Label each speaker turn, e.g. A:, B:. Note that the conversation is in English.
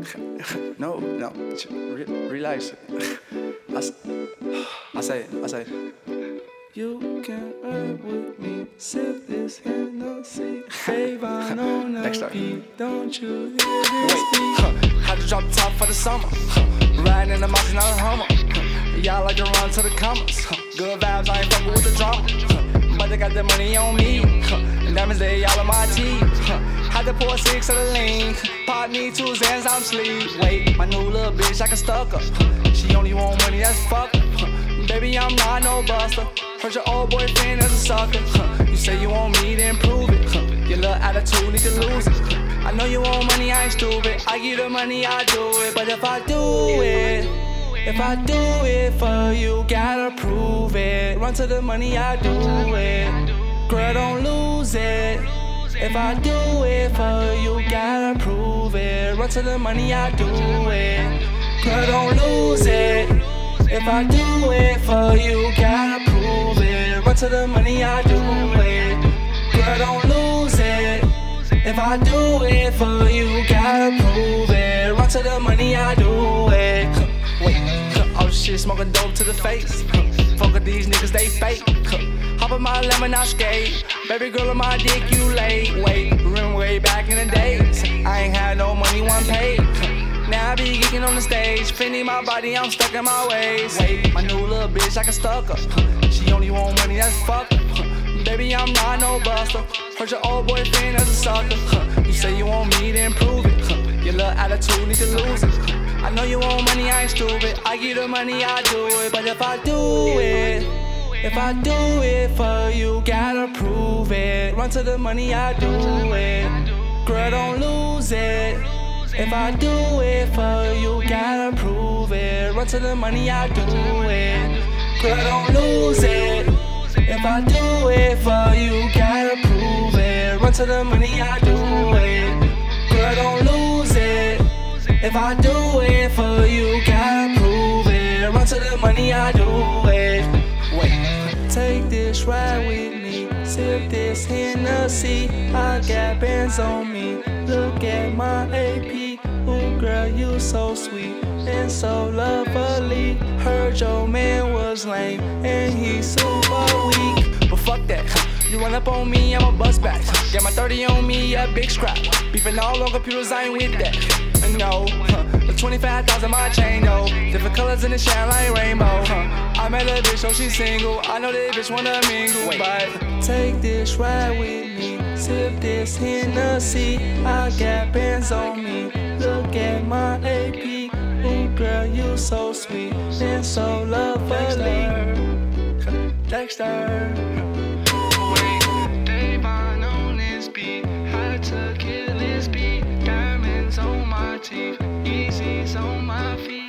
A: No, relax. I say, you can ride with me, sip this Hennessy. Avon on the beat, don't you hear this beat? Had to drop the top for the summer. Riding in the mountains, not a Hummer. Y'all like to run to the commas. Good vibes, I ain't fucking with the drama. But they got the money on me. And diamonds, they all on my teeth. Had to pour 6 of the lean. Pop me 2 Xans, I'm sleep. Wait, my new little bitch, I can stuck her. She only want money, that's fuck her. Baby, I'm not no buster. Heard your old boyfriend is a sucker. You say you want me, then prove it. Your little attitude need to lose it. I know you want money, I ain't stupid. I give the money, I do it. But if I do it for you, gotta prove it. Run to the money, I do it. Girl, don't lose it. If I do it for you, gotta prove it. Run to the money, I do it. Girl, don't lose it. If I do it for you, gotta prove it. Run to the money, I do it. Girl, don't lose it. If I do it for you, gotta prove it. Run to the money, I do it. Wait, oh shit, smoking dope to the face. Fuck with these niggas, they fake. Hop on my lemon, I skate. Baby girl on my dick, you late. Wait, remember way back in the days. I ain't had no money, one paid. Now I be geeking on the stage. Fendi my body, I'm stuck in my ways. Wait, my new little bitch, I can stuck her. She only want money, that's fuck her. Baby, I'm not no buster. Heard your old boyfriend is a sucker. You say you want me, then prove it. Your little attitude need to lose it. I know you want money, I ain't stupid. I give the money, I do it. But if I do it for you, gotta prove it. Run to the money, I do it. Girl, don't lose it. If I do it for you, gotta prove it. Run to the money, I do it. Girl, don't lose it. If I do it for you, gotta prove it. Run to the money, I do it. Girl, don't lose it. If I do it for you, gotta prove it. Run to the money, I do it. Wait, take this ride with me. Sip this Hennessy. I got bands on me. Look at my AP. Ooh, girl, you so sweet and so lovely. Heard your man was lame and he's super weak. But fuck that, you run up on me, I'ma bust back. Get my 30 on me, a big scrap. Beefing all on computers, I ain't with that. No, the 25,000 my chain though. Different colors in the shine like rainbow. I met a bitch, so she's single. I know that bitch wanna mingle. But take this ride with me. Sip this Hennessy. I got bands on me. Look at my AP. Ooh, girl, you so sweet and so lovely. Dexter.
B: Davon on this beat. How to kill this beat. Diamonds on my teeth. Yeezys on my feet.